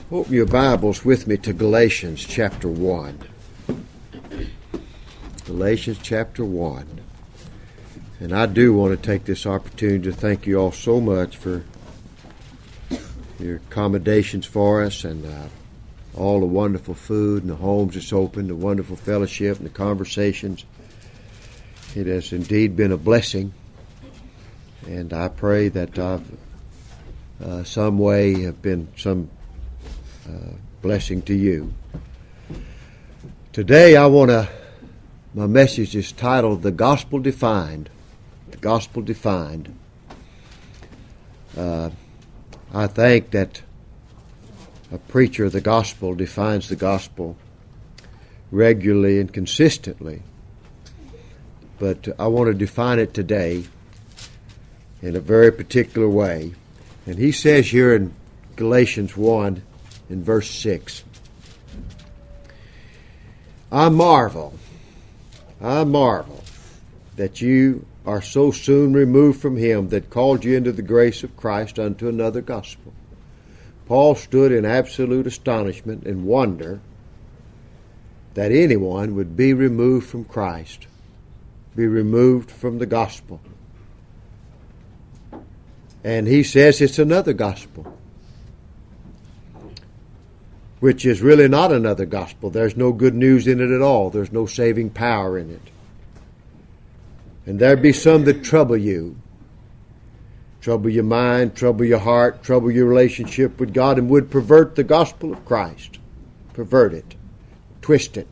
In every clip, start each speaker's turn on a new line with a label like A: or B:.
A: Open your Bibles with me to Galatians chapter 1. Galatians chapter 1. And I do want to take this opportunity to thank you all so much for your accommodations for us and all the wonderful food and the homes that's opened, the wonderful fellowship and the conversations. It has indeed been a blessing. And I pray that I've some way have been some blessing to you. Today my message is titled The Gospel Defined. The Gospel Defined. I think that a preacher of the gospel defines the gospel regularly and consistently. But I want to define it today in a very particular way. And he says here in Galatians 1 in verse 6, I marvel that you are so soon removed from him that called you into the grace of Christ unto another gospel. Paul stood in absolute astonishment and wonder that anyone would be removed from Christ, be removed from the gospel. And he says it's another gospel, which is really not another gospel. There's no good news in it at all. There's no saving power in it. And there be some that trouble you. Trouble your mind, trouble your heart, trouble your relationship with God, and would pervert the gospel of Christ. Pervert it. Twist it.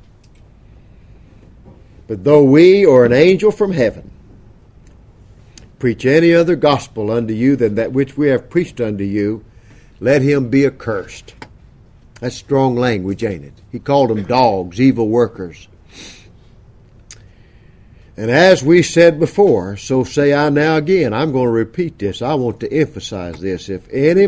A: But though we or an angel from heaven preach any other gospel unto you than that which we have preached unto you, let him be accursed. That's strong language, ain't it? He called them dogs, evil workers. And as we said before, so say I now again. I'm going to repeat this. I want to emphasize this. If any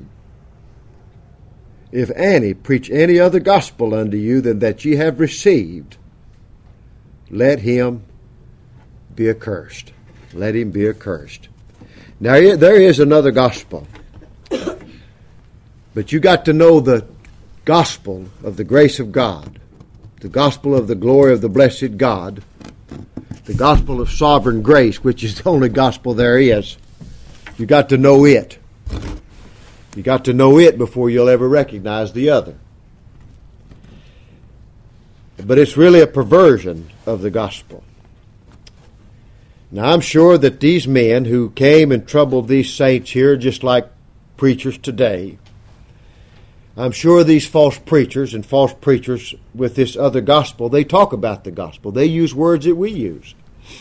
A: preach any other gospel unto you than that ye have received, let him be accursed. Let him be accursed. Now, there is another gospel. But you got to know the gospel of the grace of God, the gospel of the glory of the blessed God, the gospel of sovereign grace, which is the only gospel there is. You got to know it. You got to know it before you'll ever recognize the other. But it's really a perversion of the gospel. Now, I'm sure that these men who came and troubled these saints here, just like preachers today, I'm sure these false preachers and false preachers with this other gospel, they talk about the gospel. They use words that we use.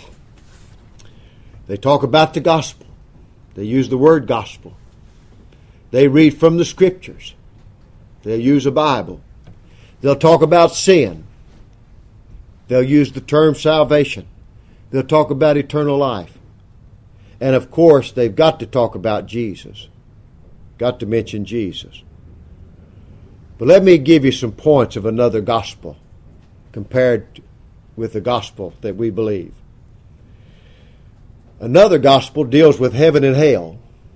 A: They talk about the gospel. They use the word gospel. They read from the scriptures. They'll use a Bible. They'll talk about sin. They'll use the term salvation. They'll talk about eternal life. And of course, they've got to talk about Jesus. Got to mention Jesus. But let me give you some points of another gospel compared with the gospel that we believe. Another gospel deals with heaven and hell.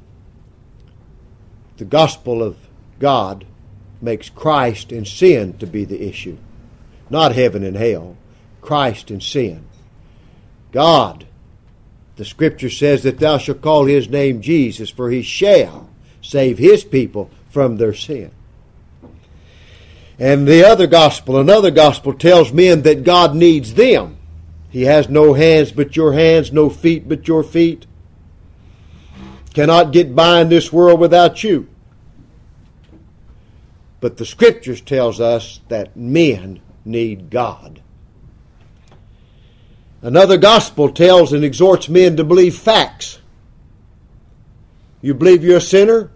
A: The gospel of God makes Christ and sin to be the issue. Not heaven and hell. Christ and sin. God, the scripture says that thou shalt call his name Jesus, for he shall save his people from their sin. And the other gospel, another gospel tells men that God needs them. He has no hands but your hands, no feet but your feet. Cannot get by in this world without you. But the scriptures tells us that men need God. Another gospel tells and exhorts men to believe facts. You believe you're a sinner?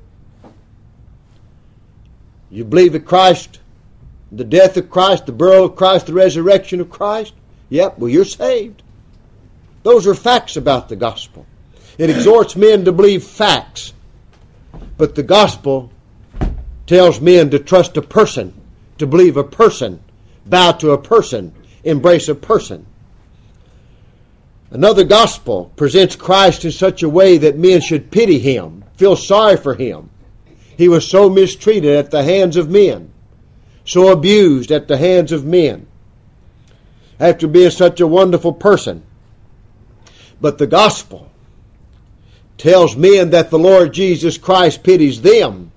A: You believe that Christ, the death of Christ, the burial of Christ, the resurrection of Christ? Yep, well, you're saved. Those are facts about the gospel. It exhorts men to believe facts. But the gospel tells men to trust a person, to believe a person, bow to a person, embrace a person. Another gospel presents Christ in such a way that men should pity him, feel sorry for him. He was so mistreated at the hands of men, so abused at the hands of men, after being such a wonderful person. But the gospel tells men that the Lord Jesus Christ pities them,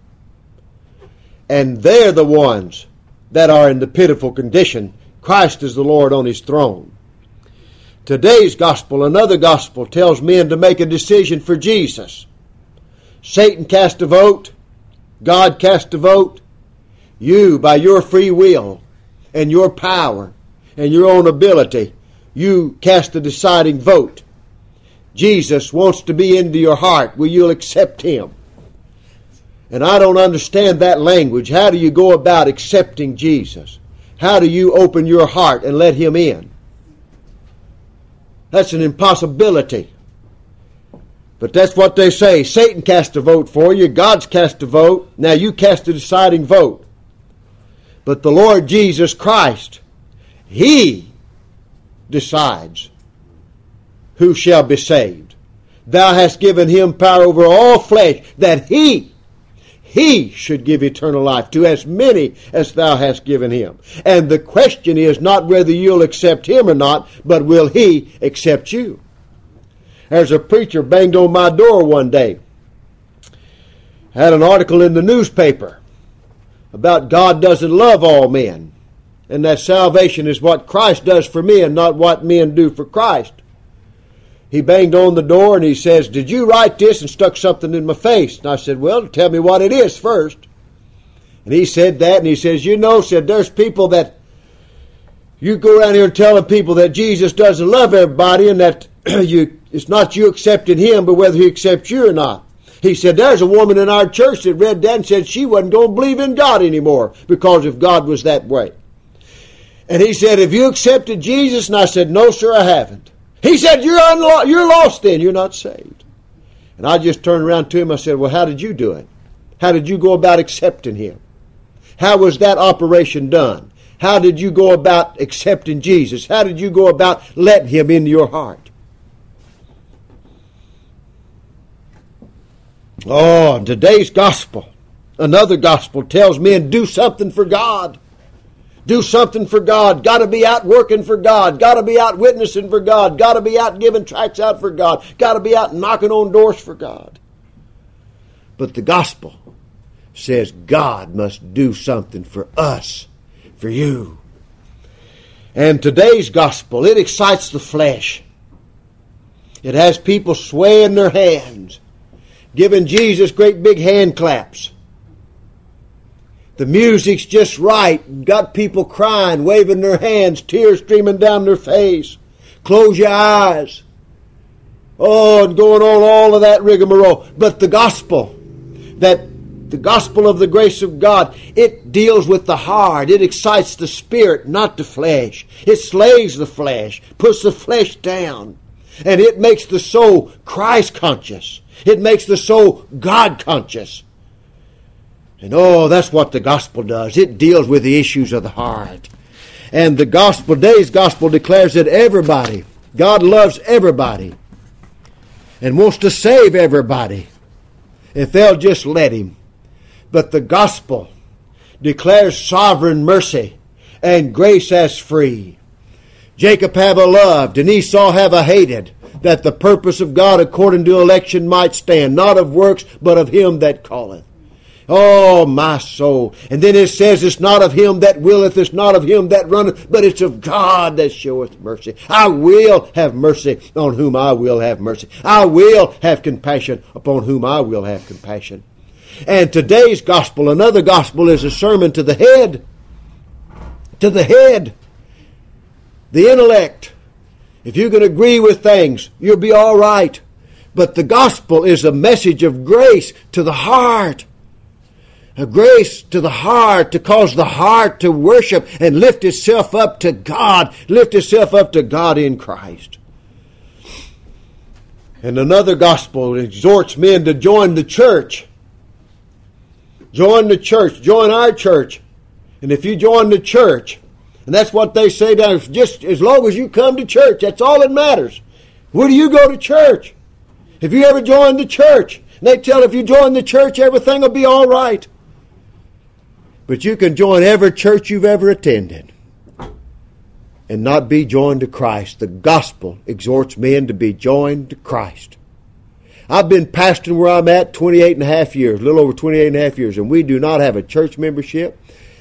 A: and they're the ones that are in the pitiful condition. Christ is the Lord on His throne. Today's gospel, another gospel, tells men to make a decision for Jesus. Satan cast a vote. God cast a vote. You, by your free will and your power and your own ability, you cast a deciding vote. Jesus wants to be into your heart. Will you accept Him? And I don't understand that language. How do you go about accepting Jesus? How do you open your heart and let Him in? That's an impossibility. But that's what they say. Satan cast a vote for you. God's cast a vote. Now you cast a deciding vote. But the Lord Jesus Christ, He decides who shall be saved. Thou hast given Him power over all flesh, that He should give eternal life to as many as Thou hast given Him. And the question is not whether you'll accept Him or not, but will He accept you? There's a preacher banged on my door one day. Had an article in the newspaper about God doesn't love all men, and that salvation is what Christ does for men, not what men do for Christ. He banged on the door and he says, "Did you write this?" and stuck something in my face. And I said, "Well, tell me what it is first." And he said that, and he says, there's people that you go around here and telling people that Jesus doesn't love everybody, and that it's not you accepting Him, but whether He accepts you or not. He said, there's a woman in our church that read that and said she wasn't going to believe in God anymore because if God was that way. And he said, "Have you accepted Jesus?" And I said, "No, sir, I haven't." He said, you're lost then. You're not saved." And I just turned around to him. I said, "Well, how did you do it? How did you go about accepting Him? How was that operation done? How did you go about accepting Jesus? How did you go about letting Him into your heart?" Oh, and today's gospel, another gospel, tells men do something for God. Do something for God. Got to be out working for God. Got to be out witnessing for God. Got to be out giving tracts out for God. Got to be out knocking on doors for God. But the gospel says God must do something for us, for you. And today's gospel, it excites the flesh. It has people swaying their hands, giving Jesus great big hand claps. The music's just right. Got people crying, waving their hands, tears streaming down their face. Close your eyes. Oh, and going on all of that rigmarole. But the gospel of the grace of God, it deals with the heart. It excites the spirit, not the flesh. It slays the flesh, puts the flesh down. And it makes the soul Christ conscious. It makes the soul God conscious. And oh, that's what the gospel does. It deals with the issues of the heart. And the gospel, today's gospel declares that everybody, God loves everybody and wants to save everybody if they'll just let Him. But the gospel declares sovereign mercy and grace as free. Jacob have I loved and Esau have I hated, that the purpose of God according to election might stand, not of works, but of Him that calleth. Oh, my soul. And then it says it's not of him that willeth, it's not of him that runneth, but it's of God that showeth mercy. I will have mercy on whom I will have mercy. I will have compassion upon whom I will have compassion. And today's gospel, another gospel, is a sermon to the head. To the head. The intellect. If you can agree with things, you'll be all right. But the gospel is a message of grace to the heart. A grace to the heart, to cause the heart to worship and lift itself up to God. Lift itself up to God in Christ. And another gospel exhorts men to join the church. Join the church. Join our church. And if you join the church, and that's what they say down, just as long as you come to church, that's all that matters. Where do you go to church? Have you ever joined the church? And they tell if you join the church, everything will be all right. But you can join every church you've ever attended and not be joined to Christ. The gospel exhorts men to be joined to Christ. I've been pastoring where I'm at 28 and a half years, a little over 28 and a half years, and we do not have a church membership.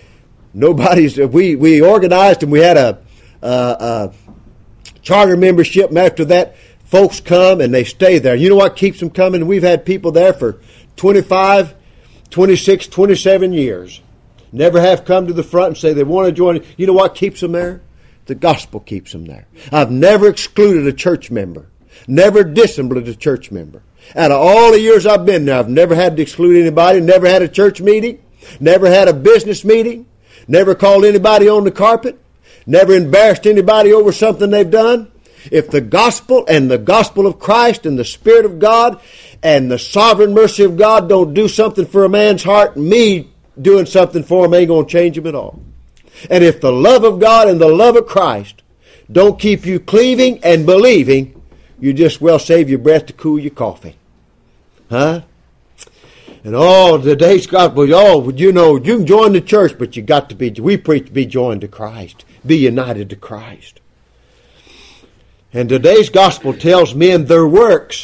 A: We organized and we had a charter membership, and after that, folks come and they stay there. You know what keeps them coming? We've had people there for 25, 26, 27 years. Never have come to the front and say they want to join. You know what keeps them there? The gospel keeps them there. I've never excluded a church member. Never disciplined a church member. Out of all the years I've been there, I've never had to exclude anybody. Never had a church meeting. Never had a business meeting. Never called anybody on the carpet. Never embarrassed anybody over something they've done. If the gospel and the gospel of Christ and the Spirit of God and the sovereign mercy of God don't do something for a man's heart, me doing something for him ain't going to change him at all. And if the love of God and the love of Christ don't keep you cleaving and believing, you just well save your breath to cool your coffee. Huh? And today's gospel, you can join the church, but we preach to be joined to Christ. Be united to Christ. And today's gospel tells men their works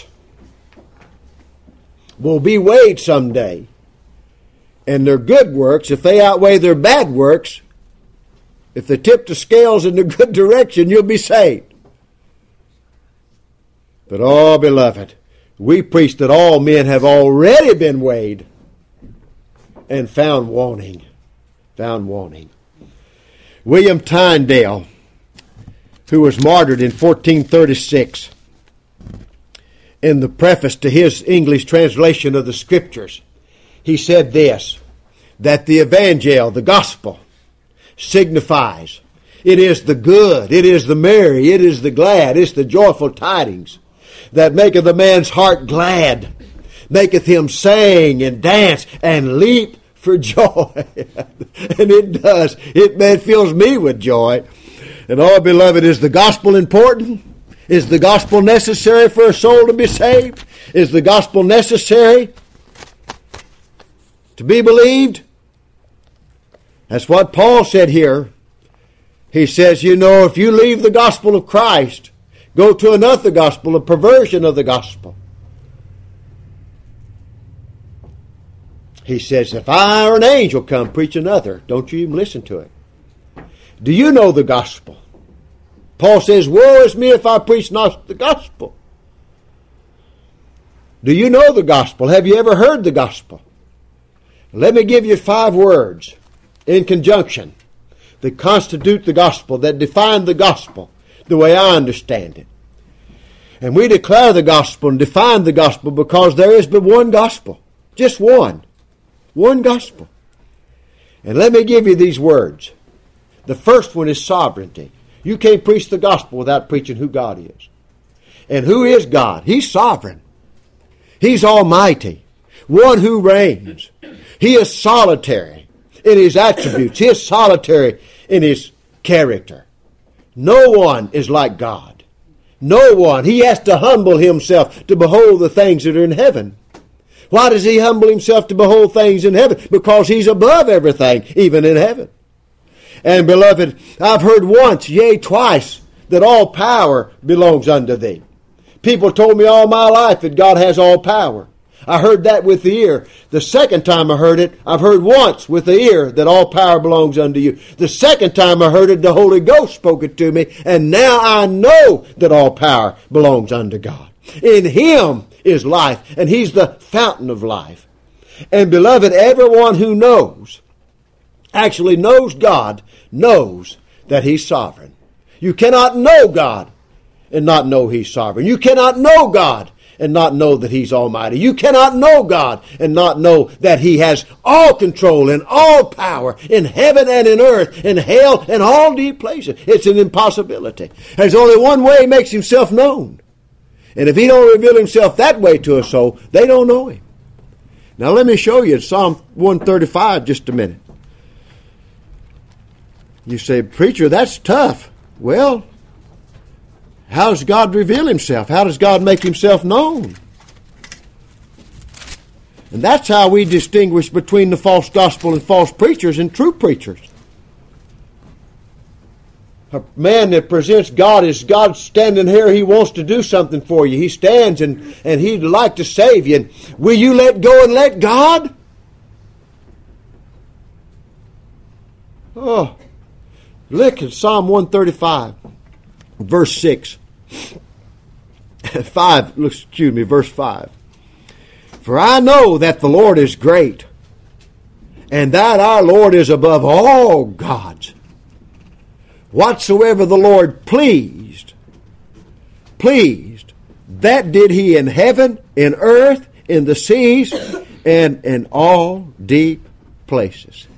A: will be weighed someday. And their good works, if they outweigh their bad works, if they tip the scales in the good direction, you'll be saved. But beloved, we preach that all men have already been weighed and found wanting. William Tyndale, who was martyred in 1436, in the preface to his English translation of the Scriptures, he said this, that the evangel, the gospel, signifies, it is the good, it is the merry, it is the glad, it's the joyful tidings that maketh a man's heart glad, maketh him sing and dance and leap for joy. And it does. It fills me with joy. And beloved, is the gospel important? Is the gospel necessary for a soul to be saved? Is the gospel necessary to be believed? That's what Paul said here. He says, if you leave the gospel of Christ, go to another gospel, a perversion of the gospel. He says, if I or an angel come preach another, don't you even listen to it. Do you know the gospel? Paul says, woe is me if I preach not the gospel. Do you know the gospel? Have you ever heard the gospel? Let me give you 5 words in conjunction that constitute the gospel, that define the gospel the way I understand it. And we declare the gospel and define the gospel because there is but one gospel. Just one. One gospel. And let me give you these words. The first one is sovereignty. You can't preach the gospel without preaching who God is. And who is God? He's sovereign. He's almighty. One who reigns. He is solitary in his attributes. He is solitary in his character. No one is like God. No one. He has to humble himself to behold the things that are in heaven. Why does he humble himself to behold things in heaven? Because he's above everything, even in heaven. And beloved, I've heard once, yea, twice, that all power belongs unto thee. People told me all my life that God has all power. I heard that with the ear. The second time I heard it, I've heard once with the ear that all power belongs unto you. The second time I heard it, the Holy Ghost spoke it to me, and now I know that all power belongs unto God. In Him is life, and He's the fountain of life. And beloved, everyone who knows, actually knows God, knows that He's sovereign. You cannot know God and not know He's sovereign. You cannot know God and not know that He's almighty. You cannot know God and not know that He has all control and all power in heaven and in earth, in hell and all deep places. It's an impossibility. There's only one way He makes Himself known. And if He don't reveal Himself that way to a soul, they don't know Him. Now let me show you Psalm 135 just a minute. You say, preacher, that's tough. Well, how does God reveal Himself? How does God make Himself known? And that's how we distinguish between the false gospel and false preachers and true preachers. A man that presents God as God standing here, he wants to do something for you. He stands and he'd like to save you. And will you let go and let God? Oh, look at Psalm 135, verse 6. Verse 5. For I know that the Lord is great, and that our Lord is above all gods. Whatsoever the Lord pleased, that did he in heaven, in earth, in the seas, and in all deep places.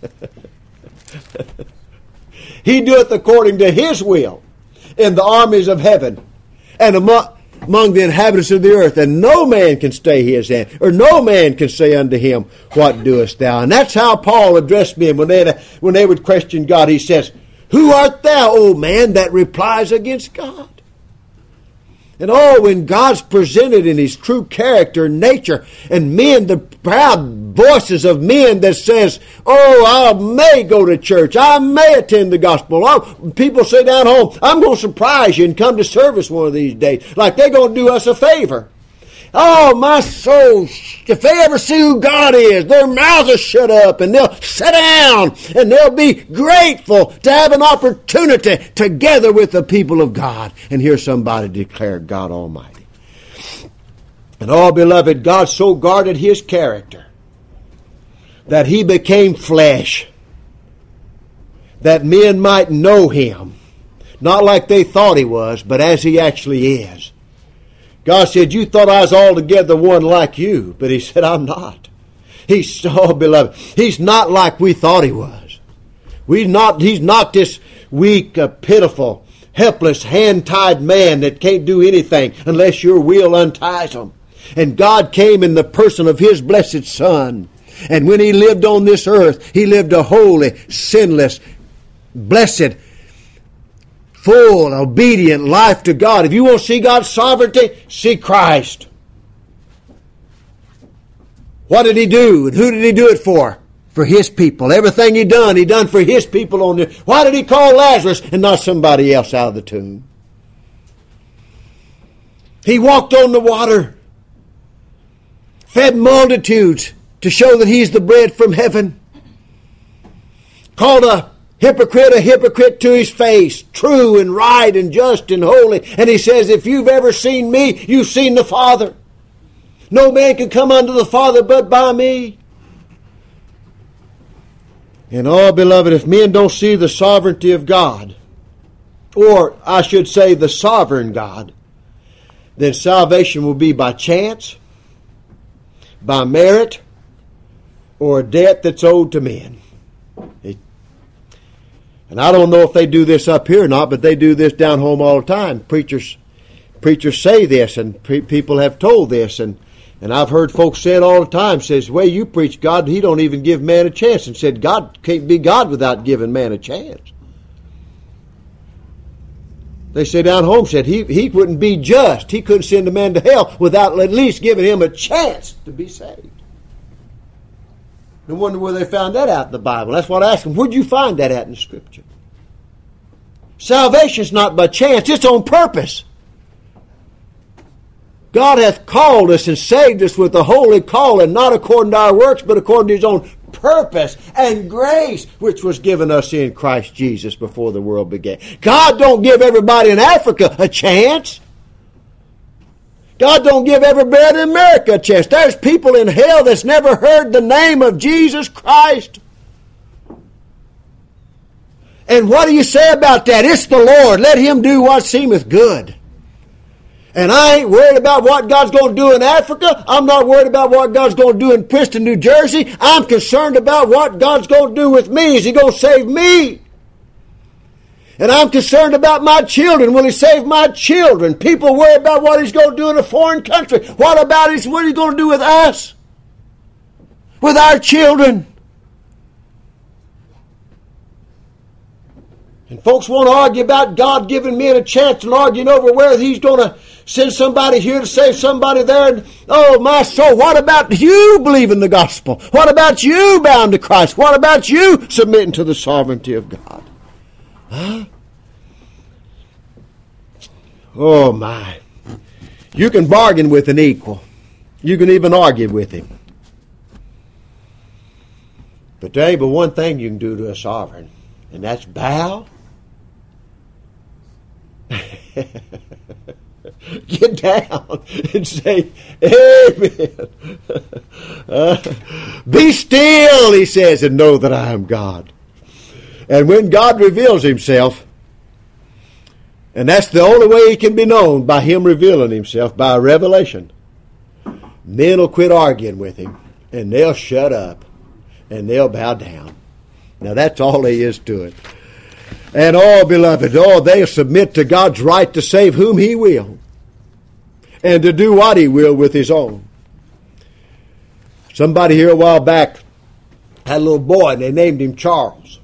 A: He doeth according to his will in the armies of heaven and among the inhabitants of the earth, and no man can stay his hand, or no man can say unto him, what doest thou? And that's how Paul addressed men when they would question God. He says, who art thou, O man, that replies against God? And when God's presented in his true character and nature, and men, the proud voices of men that says, I may go to church, I may attend the gospel. People say down home, I'm going to surprise you and come to service one of these days, like they're going to do us a favor. Oh, my soul, if they ever see who God is, their mouths will shut up and they'll sit down and they'll be grateful to have an opportunity together with the people of God and hear somebody declare God Almighty. And beloved, God so guarded his character that he became flesh, that men might know him, not like they thought he was, but as he actually is. God said, you thought I was altogether one like you. But he said, I'm not. Beloved, he's not like we thought he was. He's not this weak, pitiful, helpless, hand-tied man that can't do anything unless your will unties him. And God came in the person of his blessed Son. And when he lived on this earth, he lived a holy, sinless, blessed, full, obedient life to God. If you want to see God's sovereignty, see Christ. What did he do? And who did he do it for? For his people. Everything he done for his people on this. Why did he call Lazarus and not somebody else out of the tomb? He walked on the water, fed multitudes to show that he's the bread from heaven. Called a hypocrite to his face, true and right and just and holy. And he says, if you've ever seen me, you've seen the Father. No man can come unto the Father but by me. And beloved, if men don't see the sovereignty of God, or I should say the sovereign God, then salvation will be by chance, by merit, or a debt that's owed to men. And I don't know if they do this up here or not, but they do this down home all the time. Preachers say this, and people have told this, and I've heard folks say it all the time. Says, the way you preach God, he don't even give man a chance. And said, God can't be God without giving man a chance. They say down home, said he wouldn't be just. He couldn't send a man to hell without at least giving him a chance to be saved. No wonder where they found that out in the Bible. That's what I asked them. Where'd you find that at in the Scripture? Salvation's not by chance. It's on purpose. God hath called us and saved us with a holy calling, not according to our works, but according to his own purpose and grace, which was given us in Christ Jesus before the world began. God don't give everybody in Africa a chance. God don't give everybody in America a chance. There's people in hell that's never heard the name of Jesus Christ. And what do you say about that? It's the Lord. Let him do what seemeth good. And I ain't worried about what God's going to do in Africa. I'm not worried about what God's going to do in Princeton, New Jersey. I'm concerned about what God's going to do with me. Is he going to save me? And I'm concerned about my children. Will he save my children? People worry about what he's going to do in a foreign country. What about what he's going to do with us? With our children? And folks want to argue about God giving men a chance and arguing over whether he's going to Send somebody here to save somebody there. And, oh, my soul, what about you believing the gospel? What about you bound to Christ? What about you submitting to the sovereignty of God? Huh? Oh, my. You can bargain with an equal. You can even argue with him. But there ain't but one thing you can do to a sovereign, and that's bow. Get down and say, Amen. Be still, he says, and know that I am God. And when God reveals himself, and that's the only way he can be known, by him revealing himself, by revelation, men will quit arguing with him, and they'll shut up, and they'll bow down. Now that's all there is to it. And all, beloved, they'll submit to God's right to save whom he will, and to do what he will with his own. Somebody here a while back had a little boy, and they named him Charles.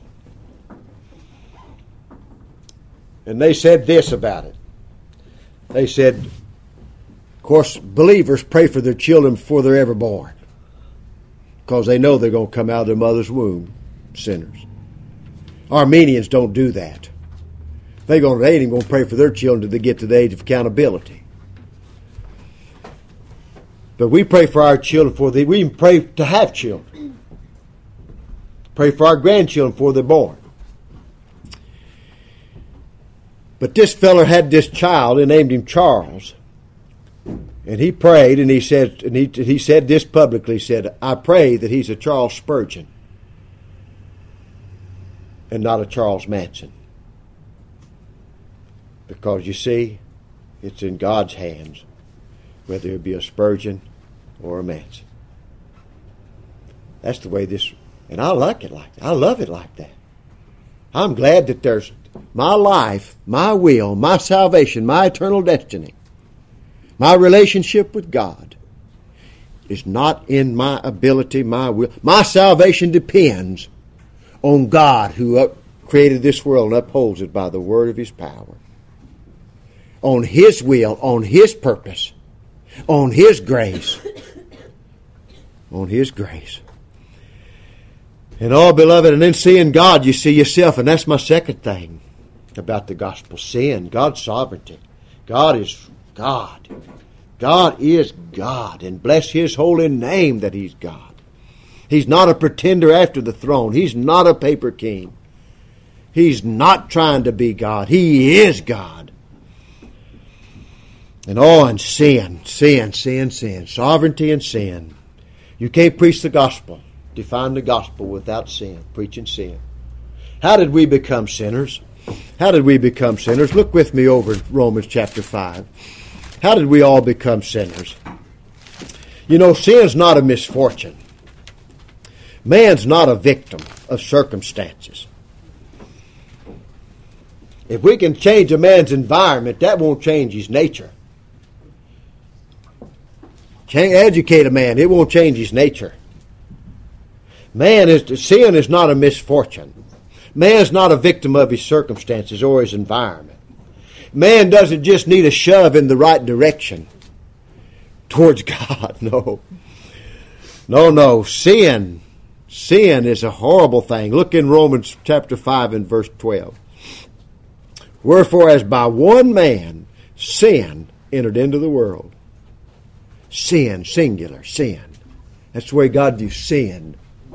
A: And they said this about it. They said, of course, believers pray for their children before they're ever born, because they know they're going to come out of their mother's womb sinners. Armenians don't do that. They ain't even going to pray for their children till they get to the age of accountability. But we pray for our children we even pray to have children. Pray for our grandchildren before they're born. But this feller had this child and named him Charles. And he prayed, and he said this publicly. He said, I pray that he's a Charles Spurgeon and not a Charles Manson. Because you see, it's in God's hands, whether it be a Spurgeon or a Manson. That's the way this, and I like it like that. I love it like that. I'm glad that there's my life, my will, my salvation, my eternal destiny, my relationship with God is not in my ability, my will. My salvation depends on God who created this world and upholds it by the word of his power. On his will, on his purpose, on his grace. On his grace. And all, beloved, and then seeing God, you see yourself. And that's my second thing about the gospel. Sin, God's sovereignty. God is God. God is God. And bless his holy name that he's God. He's not a pretender after the throne. He's not a paper king. He's not trying to be God. He is God. And and sin. Sovereignty and sin. You can't preach the gospel, define the gospel without sin, preaching sin. How did we become sinners? How did we become sinners? Look with me over Romans chapter 5. How did we all become sinners? You know, sin's not a misfortune. Man's not a victim of circumstances. If we can change a man's environment, that won't change his nature. Educate a man, it won't change his nature. Sin is not a misfortune. Man's not a victim of his circumstances or his environment. Man doesn't just need a shove in the right direction towards God. No. Sin is a horrible thing. Look in Romans chapter 5 and verse 12. Wherefore, as by one man sin entered into the world. Sin, singular, sin. That's the way God views sin.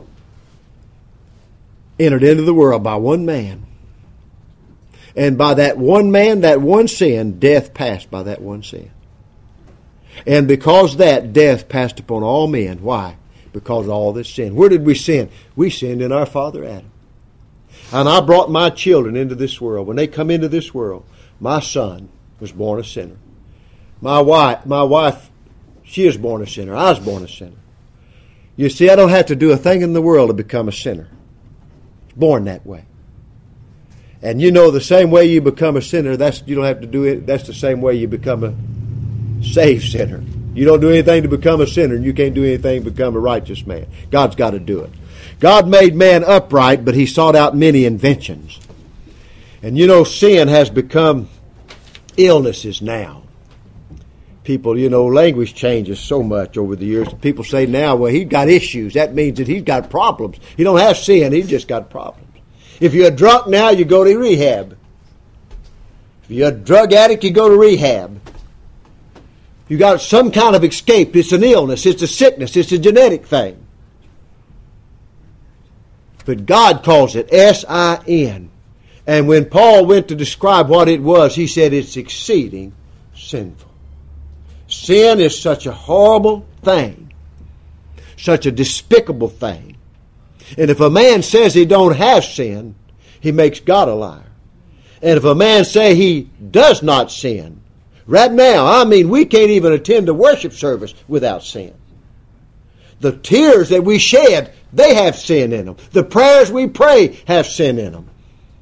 A: Entered into the world by one man. And by that one man, that one sin, death passed by that one sin. And because that, death passed upon all men. Why? Because of all this sin. Where did we sin? We sinned in our father Adam. And I brought my children into this world. When they come into this world, my son was born a sinner. My wife, she is born a sinner. I was born a sinner. You see, I don't have to do a thing in the world to become a sinner. It's born that way. And you know, the same way you become a sinner, you don't have to do it. That's the same way you become a saved sinner. You don't do anything to become a sinner, and you can't do anything to become a righteous man. God's got to do it. God made man upright, but he sought out many inventions. And you know, sin has become illnesses now. People, language changes so much over the years. People say now, well, he's got issues. That means that he's got problems. He don't have sin. He's just got problems. If you're a drunk now, you go to rehab. If you're a drug addict, you go to rehab. You got some kind of escape. It's an illness. It's a sickness. It's a genetic thing. But God calls it sin. And when Paul went to describe what it was, he said it's exceeding sinful. Sin is such a horrible thing, such a despicable thing. And if a man says he don't have sin, he makes God a liar. And if a man say he does not sin, right now, we can't even attend a worship service without sin. The tears that we shed, they have sin in them. The prayers we pray have sin in them.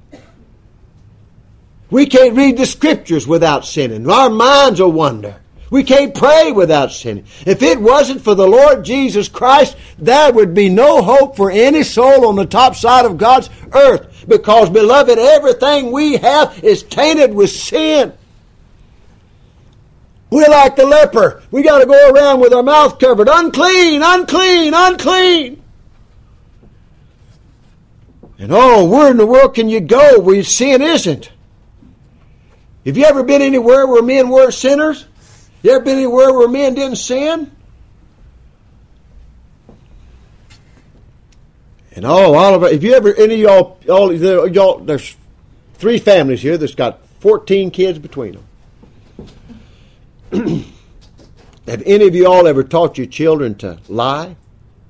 A: We can't read the Scriptures without sinning. Our minds will wander. We can't pray without sinning. If it wasn't for the Lord Jesus Christ, there would be no hope for any soul on the top side of God's earth. Because, beloved, everything we have is tainted with sin. We're like the leper. We got to go around with our mouth covered. Unclean, unclean, unclean. And where in the world can you go where sin isn't? Have you ever been anywhere where men were sinners? You ever been anywhere where men didn't sin? And if you ever, any of y'all, there's 3 families here that's got 14 kids between them. Have any of y'all ever taught your children to lie? Have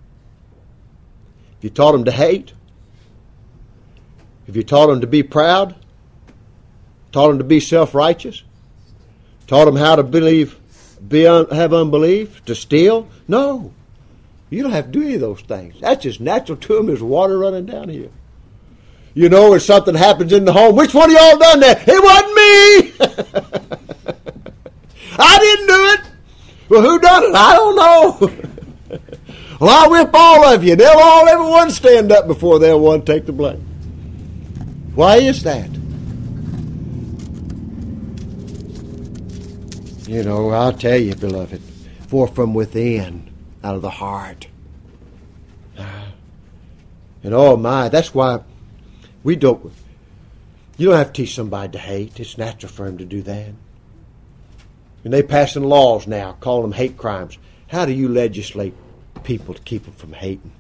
A: you taught them to hate? Have you taught them to be proud? Taught them to be self-righteous? Taught them how to have unbelief? To steal? No. You don't have to do any of those things. That's just natural to them as water running down here. When something happens in the home, which one of y'all done that? It wasn't me! I didn't do it! Well, who done it? I don't know. Well, I'll whip all of you. Everyone stand up before they'll want to take the blame. Why is that? I'll tell you, beloved, for from within, out of the heart. And that's why you don't have to teach somebody to hate. It's natural for them to do that. And they passing laws now, calling them hate crimes. How do you legislate people to keep them from hating?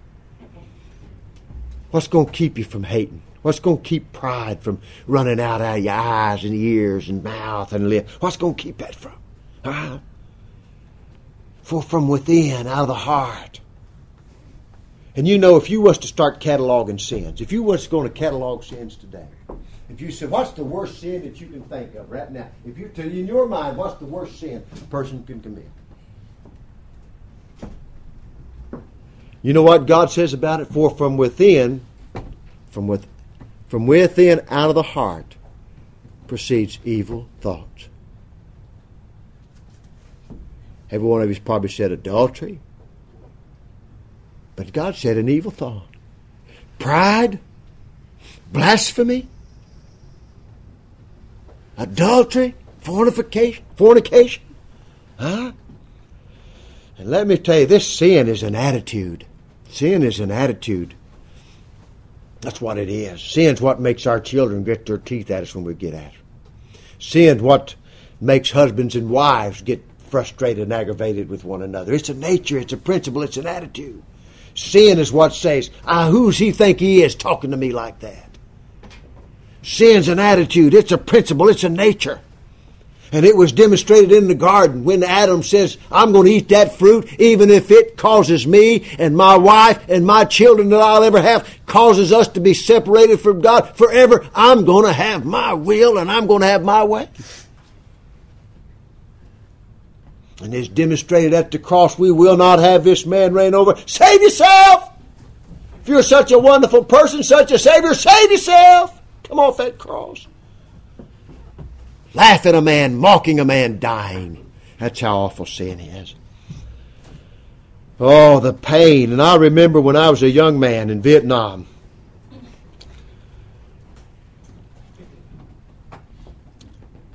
A: What's going to keep you from hating? What's going to keep pride from running out of your eyes and ears and mouth and lip? What's going to keep that from? For from within, out of the heart. And if you was to start cataloging sins, if you was going to catalog sins today, if you said, what's the worst sin that you can think of right now? If you tell you in your mind, what's the worst sin a person can commit? You know what God says about it? For from within, from within, out of the heart, proceeds evil thoughts. Every one of you's probably said adultery. But God said an evil thought. Pride, blasphemy, adultery, fornication. And let me tell you, this sin is an attitude. Sin is an attitude. That's what it is. Sin's what makes our children grit their teeth at us when we get at them. Sin's what makes husbands and wives get frustrated and aggravated with one another. It's a nature, it's a principle, it's an attitude. Sin is what says, who's he think he is talking to me like that? Sin's an attitude, it's a principle, it's a nature. And it was demonstrated in the garden when Adam says, I'm going to eat that fruit even if it causes me and my wife and my children that I'll ever have, causes us to be separated from God forever. I'm going to have my will and I'm going to have my way. And it's demonstrated at the cross, we will not have this man reign over. Save yourself! If you're such a wonderful person, such a Savior, save yourself! Come off that cross. Laugh at a man, mocking a man, dying. That's how awful sin is. Oh, the pain. And I remember when I was a young man in Vietnam.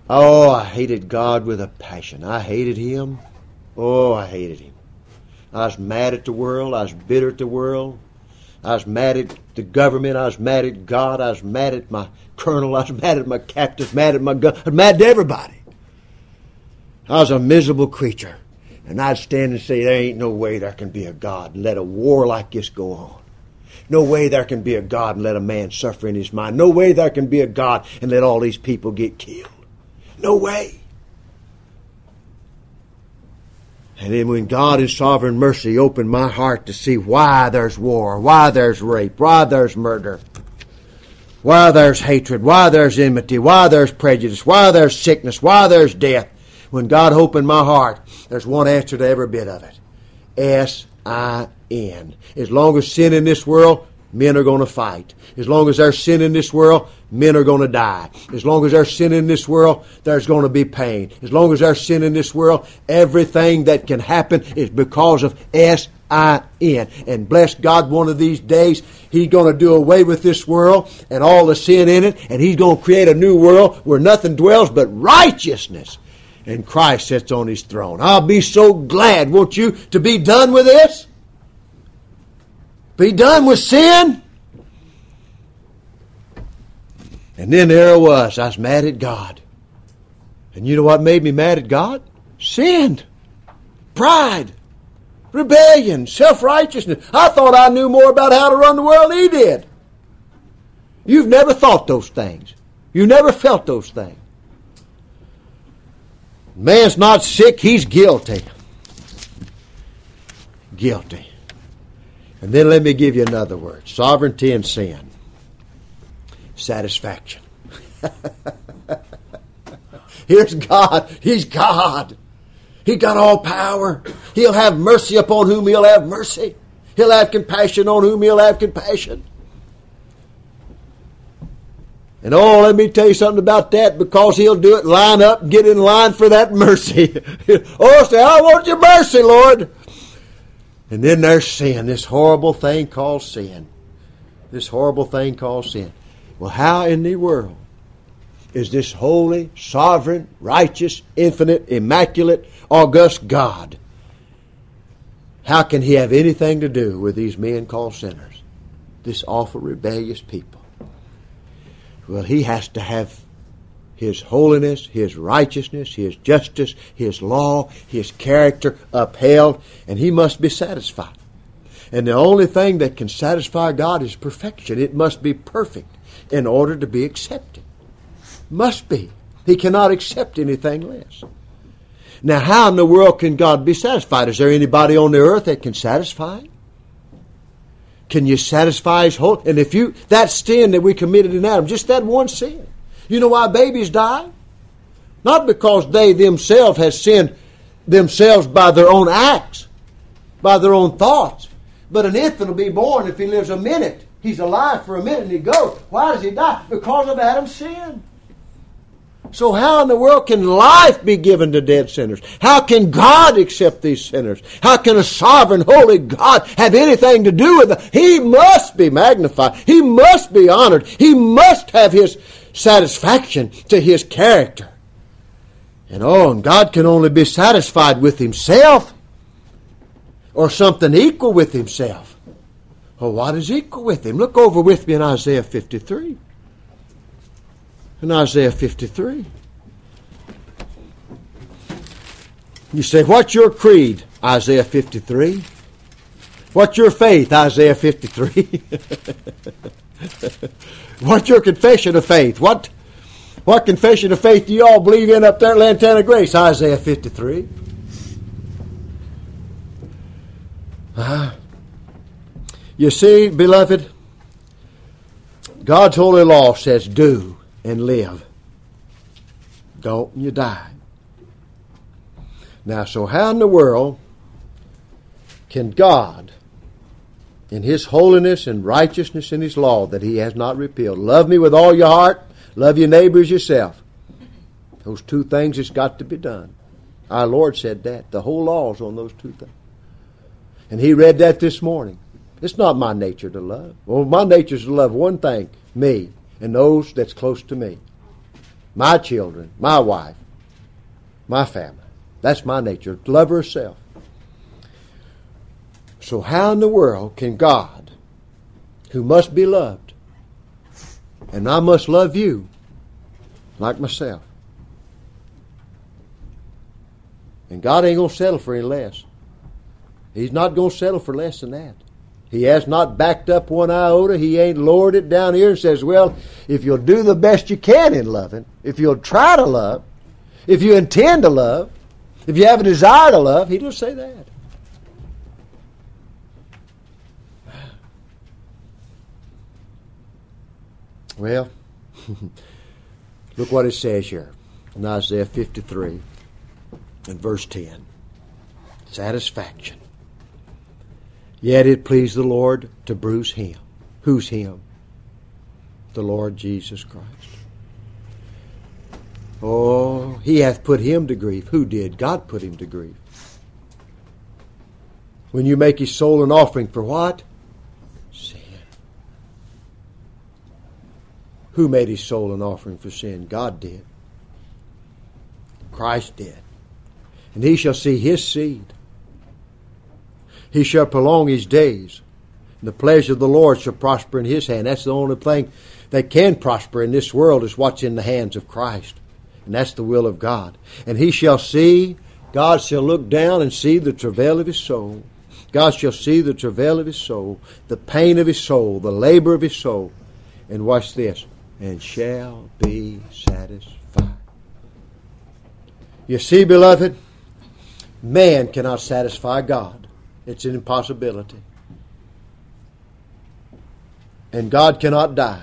A: Oh, I hated God with a passion. I hated Him. Oh, I hated Him. I was mad at the world. I was bitter at the world. I was mad at the government. I was mad at God. I was mad at my colonel. I was mad at my captain. Mad at my gun. I was mad at everybody. I was a miserable creature. And I'd stand and say, there ain't no way there can be a God and let a war like this go on. No way there can be a God and let a man suffer in his mind. No way there can be a God and let all these people get killed. No way. And then when God in sovereign mercy opened my heart to see why there's war, why there's rape, why there's murder, why there's hatred, why there's enmity, why there's prejudice, why there's sickness, why there's death. When God opened my heart, there's one answer to every bit of it. S-I-N. As long as sin in this world, men are going to fight. As long as there's sin in this world, men are going to die. As long as there's sin in this world, there's going to be pain. As long as there's sin in this world, everything that can happen is because of S-I-N. And bless God, one of these days, He's going to do away with this world and all the sin in it, and He's going to create a new world where nothing dwells but righteousness. And Christ sits on His throne. I'll be so glad, won't you, to be done with this? Be done with sin? And then there I was mad at God. And you know what made me mad at God? Sin. Pride. Rebellion. Self-righteousness. I thought I knew more about how to run the world than He did. You've never thought those things. You never felt those things. Man's not sick, he's guilty. Guilty. And then let me give you another word. Sovereignty and sin. Satisfaction. Here's God. He's God. He got all power. He'll have mercy upon whom He'll have mercy. He'll have compassion on whom He'll have compassion. And oh, let me tell you something about that, because He'll do it, line up, get in line for that mercy. Oh, say, I want your mercy, Lord. And then there's sin, this horrible thing called sin. This horrible thing called sin. Well, how in the world is this holy, sovereign, righteous, infinite, immaculate, august God, how can He have anything to do with these men called sinners? This awful, rebellious people. Well, He has to have His holiness, His righteousness, His justice, His law, His character upheld, and He must be satisfied. And the only thing that can satisfy God is perfection. It must be perfect in order to be accepted. Must be. He cannot accept anything less. Now, how in the world can God be satisfied? Is there anybody on the earth that can satisfy Him? Can you satisfy His whole? And if you, that sin that we committed in Adam, just that one sin. You know why babies die? Not because they themselves have sinned themselves by their own acts, by their own thoughts. But an infant will be born if he lives a minute. He's alive for a minute and he goes. Why does he die? Because of Adam's sin. So how in the world can life be given to dead sinners? How can God accept these sinners? How can a sovereign, holy God have anything to do with it? He must be magnified. He must be honored. He must have His satisfaction to His character. And God can only be satisfied with Himself or something equal with Himself. Well, what is equal with Him? Look over with me in Isaiah 53. In Isaiah 53. You say, what's your creed? Isaiah 53. What's your faith? Isaiah 53. What's your confession of faith? What confession of faith do you all believe in up there at Lantana Grace? Isaiah 53. You see, beloved, God's holy law says do and live. Don't you die. Now, so how in the world can God, in His holiness and righteousness in His law that He has not repealed, love me with all your heart, love your neighbor as yourself? Those two things has got to be done. Our Lord said that. The whole law is on those two things. And He read that this morning. It's not my nature to love. Well, my nature is to love one thing, me, and those that's close to me. my children, my wife, my family. That's my nature, to love herself. So how in the world can God, who must be loved, and I must love you like myself, and God ain't going to settle for any less. He's not going to settle for less than that. He has not backed up one iota. He ain't lowered it down here and says, well, if you'll do the best you can in loving, if you'll try to love, if you intend to love, if you have a desire to love, He don't say that. Well, look what it says here in Isaiah 53 and verse 10. Satisfaction. Yet it pleased the Lord to bruise Him. Who's Him? The Lord Jesus Christ. Oh, He hath put Him to grief. Who did? God put Him to grief. When you make His soul an offering for what? Sin. Who made His soul an offering for sin? God did. Christ did. And He shall see His seed. He shall prolong His days. And the pleasure of the Lord shall prosper in His hand. That's the only thing that can prosper in this world is what's in the hands of Christ. And that's the will of God. And He shall see, God shall look down and see the travail of His soul. God shall see the travail of His soul, the pain of His soul, the labor of His soul. And watch this. And shall be satisfied. You see, beloved, man cannot satisfy God. It's an impossibility. And God cannot die.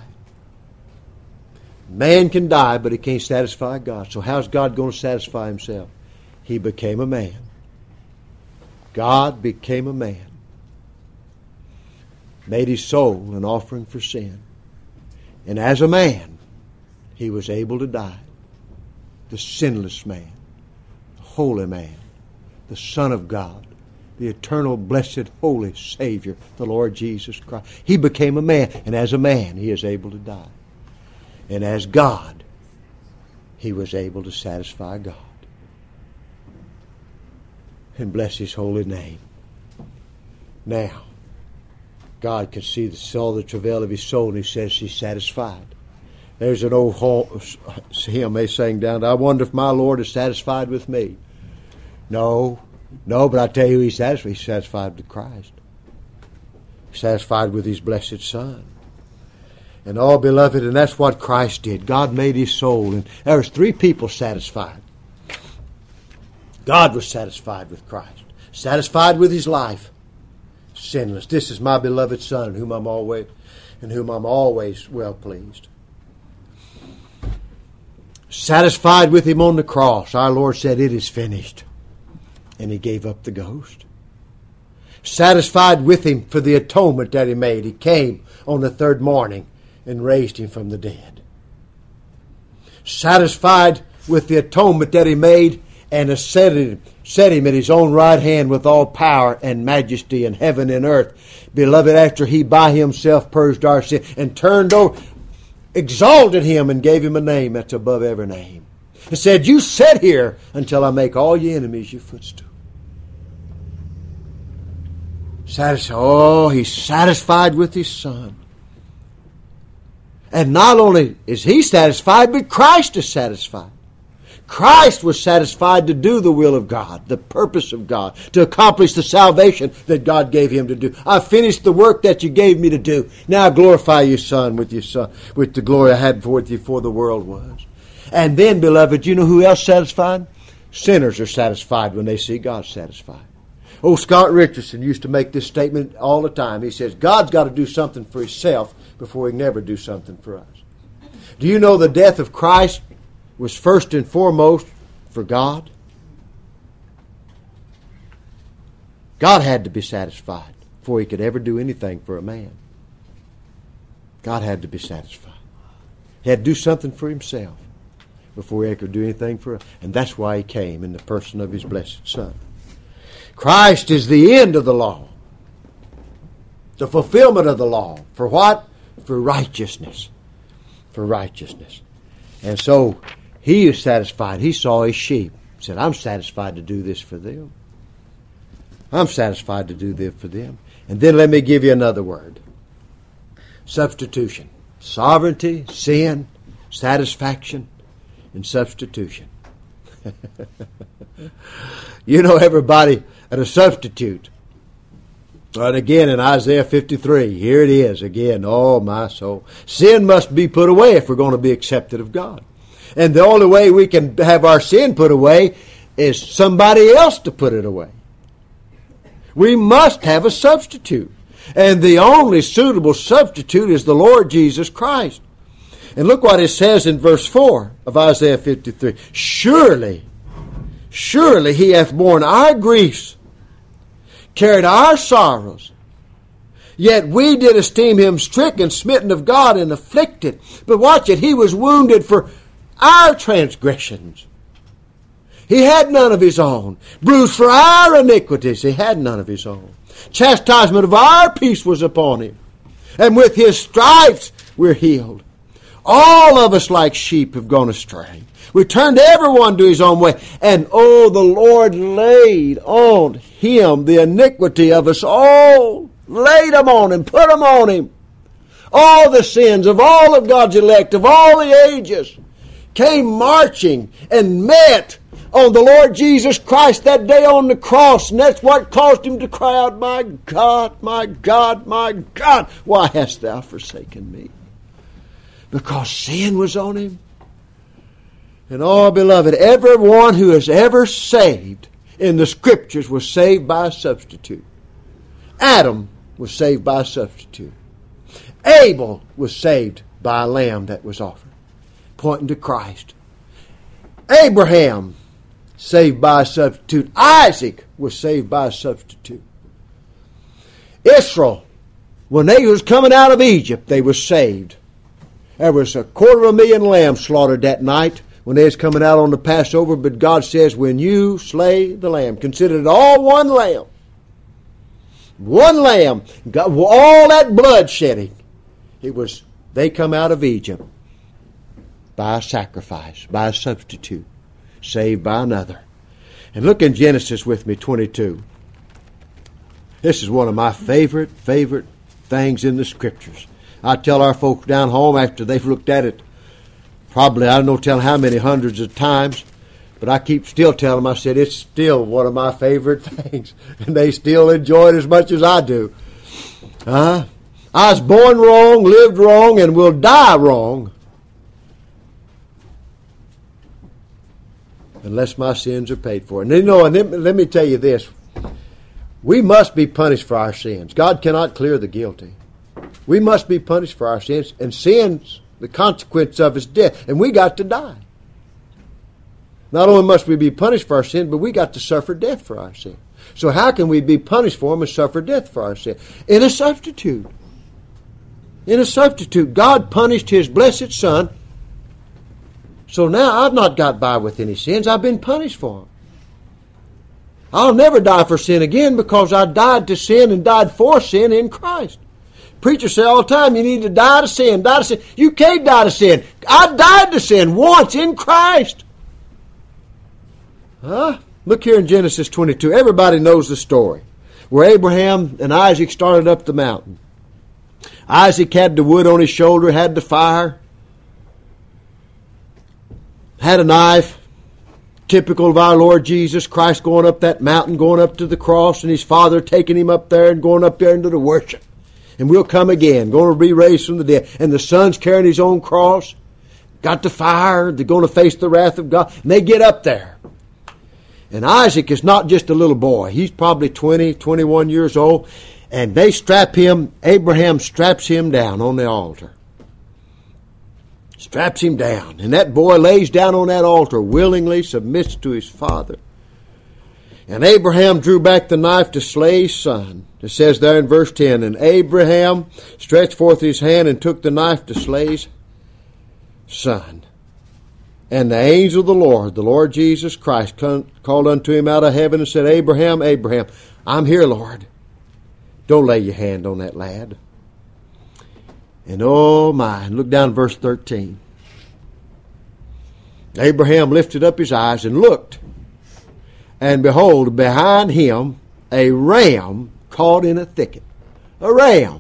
A: Man can die, but he can't satisfy God. So how's God going to satisfy Himself? He became a man. God became a man. Made His soul an offering for sin. And as a man, He was able to die. The sinless man. The holy man. The Son of God. The eternal, blessed, holy Savior, the Lord Jesus Christ. He became a man, and as a man, He is able to die. And as God, He was able to satisfy God. And bless His holy name. Now, God could see all the travail of His soul, and He says He's satisfied. There's an old hymn they sang down, I wonder if my Lord is satisfied with me. No, but I tell you, He's satisfied. He's satisfied with Christ. He's satisfied with His blessed Son. And all, beloved, and that's what Christ did. God made His soul. And there was three people satisfied. God was satisfied with Christ. Satisfied with His life. Sinless. This is my beloved Son, in whom I'm always well pleased. Satisfied with Him on the cross. Our Lord said, it is finished. And He gave up the ghost. Satisfied with Him for the atonement that He made. He came on the third morning and raised Him from the dead. Satisfied with the atonement that He made and set Him at His own right hand with all power and majesty in heaven and earth. Beloved, after He by Himself purged our sin and turned over, exalted Him and gave Him a name that's above every name. He said, you sit here until I make all your enemies your footstool. He's satisfied with His Son. And not only is He satisfied, but Christ is satisfied. Christ was satisfied to do the will of God, the purpose of God, to accomplish the salvation that God gave Him to do. I finished the work that you gave me to do. Now glorify your Son, with the glory I had with you before the world was. And then, beloved, you know who else satisfied? Sinners are satisfied when they see God satisfied. Oh, Scott Richardson used to make this statement all the time. He says, God's got to do something for Himself before He can never do something for us. Do you know the death of Christ was first and foremost for God? God had to be satisfied before He could ever do anything for a man. God had to be satisfied. He had to do something for Himself before He could do anything for us. And that's why He came in the person of His blessed Son. Christ is the end of the law. The fulfillment of the law. For what? For righteousness. For righteousness. And so He is satisfied. He saw his sheep. He said, I'm satisfied to do this for them. I'm satisfied to do this for them. And then let me give you another word. Substitution. Sovereignty, sin, satisfaction, and substitution. You know, everybody at a substitute. And again in Isaiah 53, here it is again. Oh, my soul. Sin must be put away if we're going to be accepted of God. And the only way we can have our sin put away is somebody else to put it away. We must have a substitute. And the only suitable substitute is the Lord Jesus Christ. And look what it says in verse 4 of Isaiah 53. Surely he hath borne our griefs, carried our sorrows. Yet we did esteem him stricken, smitten of God, and afflicted. But watch it, he was wounded for our transgressions. He had none of his own. Bruised for our iniquities. He had none of his own. Chastisement of our peace was upon him. And with his stripes we're healed. All of us like sheep have gone astray. We turned everyone to his own way. And oh, the Lord laid on him the iniquity of us all. Laid them on him, put them on him. All the sins of all of God's elect, of all the ages, came marching and met on the Lord Jesus Christ that day on the cross. And that's what caused him to cry out, my God, my God, my God, why hast thou forsaken me? Because sin was on him. And oh, beloved, everyone who is ever saved in the Scriptures was saved by a substitute. Adam was saved by a substitute. Abel was saved by a lamb that was offered, pointing to Christ. Abraham, saved by a substitute. Isaac was saved by a substitute. Israel, when they was coming out of Egypt, they were saved. There was 250,000 lambs slaughtered that night when they was coming out on the Passover, but God says, when you slay the lamb, consider it all one lamb. One lamb. God, all that blood shedding. They come out of Egypt by a sacrifice, by a substitute, saved by another. And look in Genesis with me, 22. This is one of my favorite things in the Scriptures. I tell our folks down home after they've looked at it, probably, I don't know tell how many hundreds of times, but I keep still telling them, I said, it's still one of my favorite things. And they still enjoy it as much as I do. I was born wrong, lived wrong, and will die wrong unless my sins are paid for. And let me tell you this. We must be punished for our sins. God cannot clear the guilty. We must be punished for our sins. And sins, the consequence of is death. And we got to die. Not only must we be punished for our sin, but we got to suffer death for our sin. So how can we be punished for them and suffer death for our sin? In a substitute. In a substitute. God punished His blessed Son. So now I've not got by with any sins. I've been punished for them. I'll never die for sin again because I died to sin and died for sin in Christ. Preachers say all the time, you need to die to sin, die to sin. You can't die to sin. I died to sin once in Christ. Look here in Genesis 22. Everybody knows the story where Abraham and Isaac started up the mountain. Isaac had the wood on his shoulder, had the fire, had a knife. Typical of our Lord Jesus Christ going up that mountain, going up to the cross, and His Father taking Him up there and going up there into the worship. And we'll come again, going to be raised from the dead. And the Son's carrying His own cross, got the fire, they're going to face the wrath of God. And they get up there. And Isaac is not just a little boy. He's probably 20, 21 years old. And they strap him, Abraham straps him down on the altar. Straps him down. And that boy lays down on that altar, willingly submits to his father. And Abraham drew back the knife to slay his son. It says there in verse 10, and Abraham stretched forth his hand and took the knife to slay his son. And the angel of the Lord Jesus Christ, called unto him out of heaven and said, Abraham, Abraham, I'm here, Lord. Don't lay your hand on that lad. And oh my, look down at verse 13. Abraham lifted up his eyes and looked, and behold, behind him a ram caught in a thicket. A ram.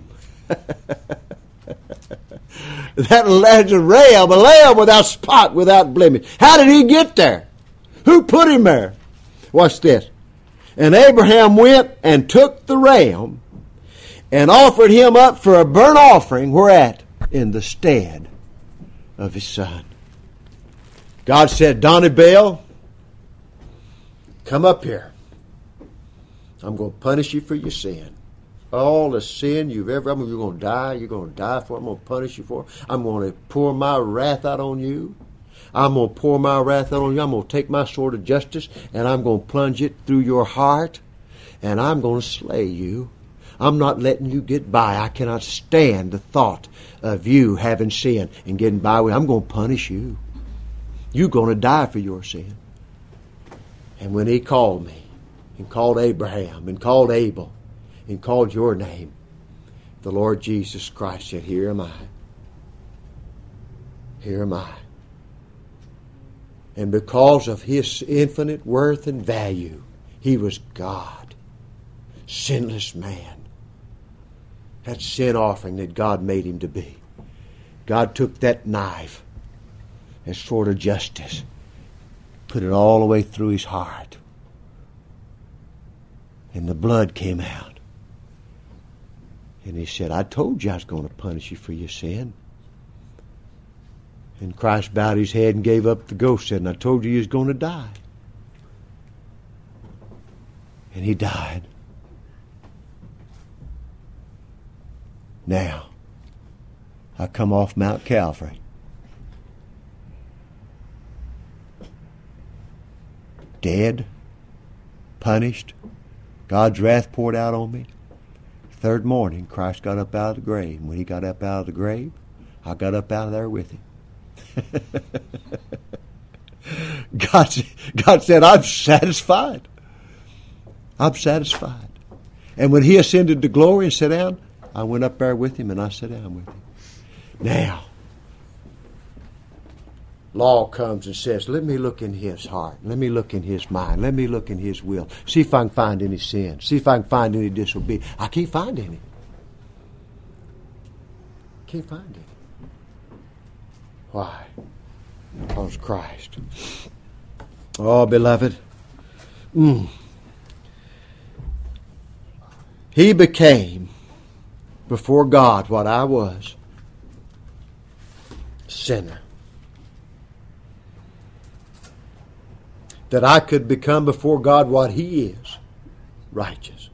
A: That's a lamb without spot, without blemish. How did he get there? Who put him there? Watch this. And Abraham went and took the ram and offered him up for a burnt offering. Where at? In the stead of his son. God said, Donnie Bell, come up here. I'm going to punish you for your sin. All the sin you've ever, you're going to die. You're going to die for it. I'm going to punish you for it. I'm going to pour my wrath out on you. I'm going to pour my wrath out on you. I'm going to take my sword of justice and I'm going to plunge it through your heart and I'm going to slay you. I'm not letting you get by. I cannot stand the thought of you having sin and getting by with it. I'm going to punish you. You're going to die for your sin. And when he called me and called Abraham and called Abel and called your name, the Lord Jesus Christ said, here am I. Here am I. And because of his infinite worth and value, he was God, sinless man. That sin offering that God made him to be. God took that knife, that sword of justice, put it all the way through his heart. And the blood came out. And he said, I told you I was going to punish you for your sin. And Christ bowed his head and gave up the ghost, said, and I told you he was going to die. And he died. Now, I come off Mount Calvary. Dead, punished, God's wrath poured out on me. Third morning, Christ got up out of the grave. When he got up out of the grave, I got up out of there with him. God said, I'm satisfied. I'm satisfied. And when he ascended to glory and sat down, I went up there with him and I sat down with him. Now, law comes and says, let me look in his heart. Let me look in his mind. Let me look in his will. See if I can find any sin. See if I can find any disobedience. I can't find any. Can't find any. Why? Because Christ. Oh, beloved. He became before God what I was. Sinner. That I could become before God what he is. Righteous.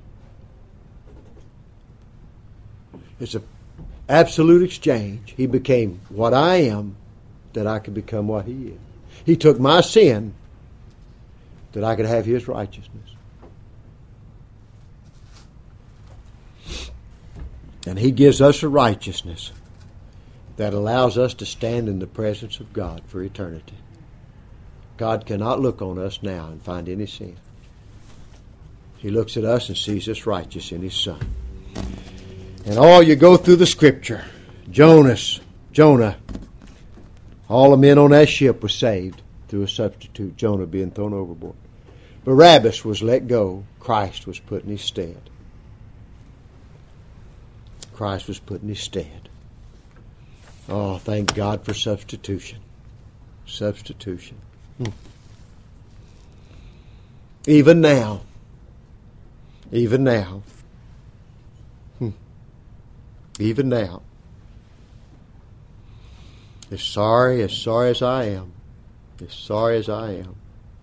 A: It's an absolute exchange. He became what I am, that I could become what he is. He took my sin that I could have his righteousness. And he gives us a righteousness that allows us to stand in the presence of God for eternity. God cannot look on us now and find any sin. He looks at us and sees us righteous in his Son. And all you go through the Scripture, Jonah, all the men on that ship were saved through a substitute, Jonah being thrown overboard. Barabbas was let go. Christ was put in his stead. Christ was put in his stead. Oh, thank God for substitution. Substitution. Even now. Even now. Even now. As sorry as I am. As sorry as I am.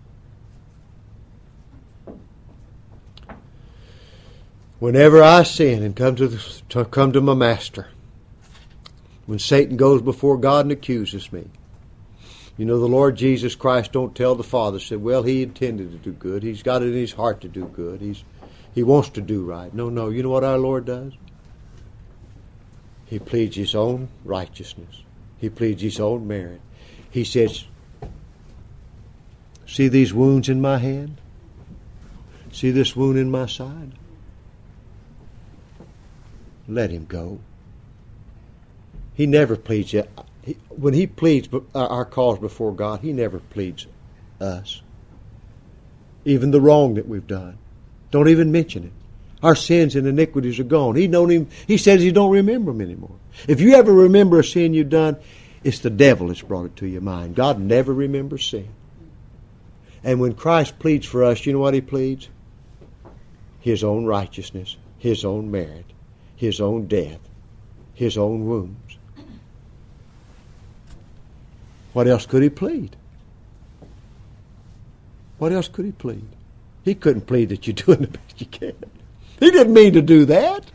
A: Whenever I sin and come to my master, when Satan goes before God and accuses me, you know, the Lord Jesus Christ don't tell the Father, said, well, he intended to do good. He's got it in his heart to do good. He wants to do right. No. You know what our Lord does? He pleads his own righteousness. He pleads his own merit. He says, see these wounds in my hand? See this wound in my side? Let him go. He never pleads when He pleads our cause before God, He never pleads us. Even the wrong that we've done. Don't even mention it. Our sins and iniquities are gone. He says He don't remember them anymore. If you ever remember a sin you've done, it's the devil that's brought it to your mind. God never remembers sin. And when Christ pleads for us, you know what He pleads? His own righteousness, His own merit, His own death, His own wounds. What else could He plead? What else could He plead? He couldn't plead that you're doing the best you can. He didn't mean to do that.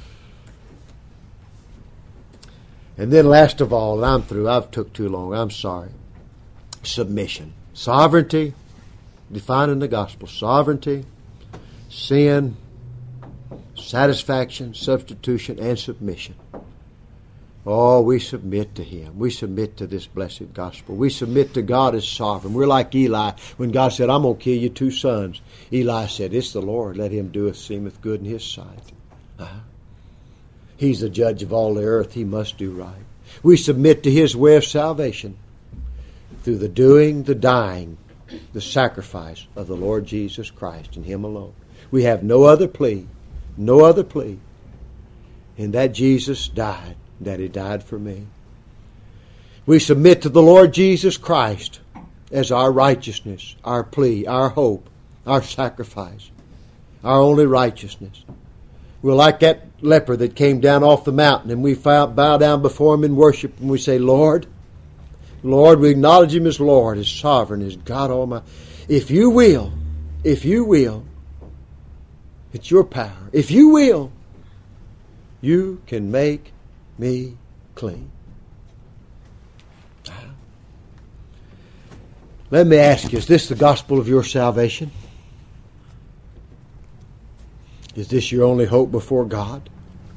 A: And then last of all, and I'm through, I've took too long, I'm sorry. Submission. Sovereignty, defining the gospel. Sovereignty, sin, satisfaction, substitution, and submission. Oh, we submit to Him. We submit to this blessed gospel. We submit to God as sovereign. We're like Eli. When God said, I'm going to kill your 2 sons, Eli said, it's the Lord. Let Him do as seemeth good in His sight. He's the judge of all the earth. He must do right. We submit to His way of salvation through the doing, the dying, the sacrifice of the Lord Jesus Christ and Him alone. We have no other plea. No other plea. And that Jesus died. That He died for me. We submit to the Lord Jesus Christ as our righteousness, our plea, our hope, our sacrifice, our only righteousness. We're like that leper that came down off the mountain, and we bow down before Him in worship, and we say, Lord, Lord, we acknowledge Him as Lord, as sovereign, as God Almighty. If you will, it's your power. If you will, you can make me clean. Let me ask you, is this the gospel of your salvation? Is this your only hope before God?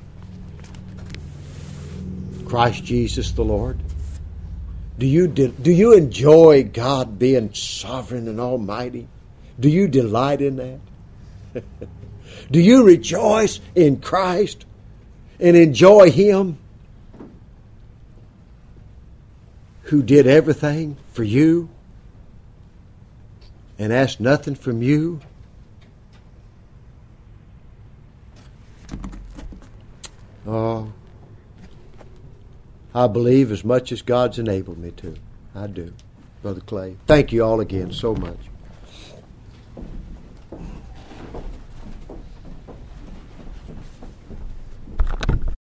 A: Christ Jesus the Lord? Do you enjoy God being sovereign and almighty? Do you delight in that? Do you rejoice in Christ and enjoy Him who did everything for you and asked nothing from you? Oh, I believe as much as God's enabled me to. I do. Brother Clay, thank you all again so much.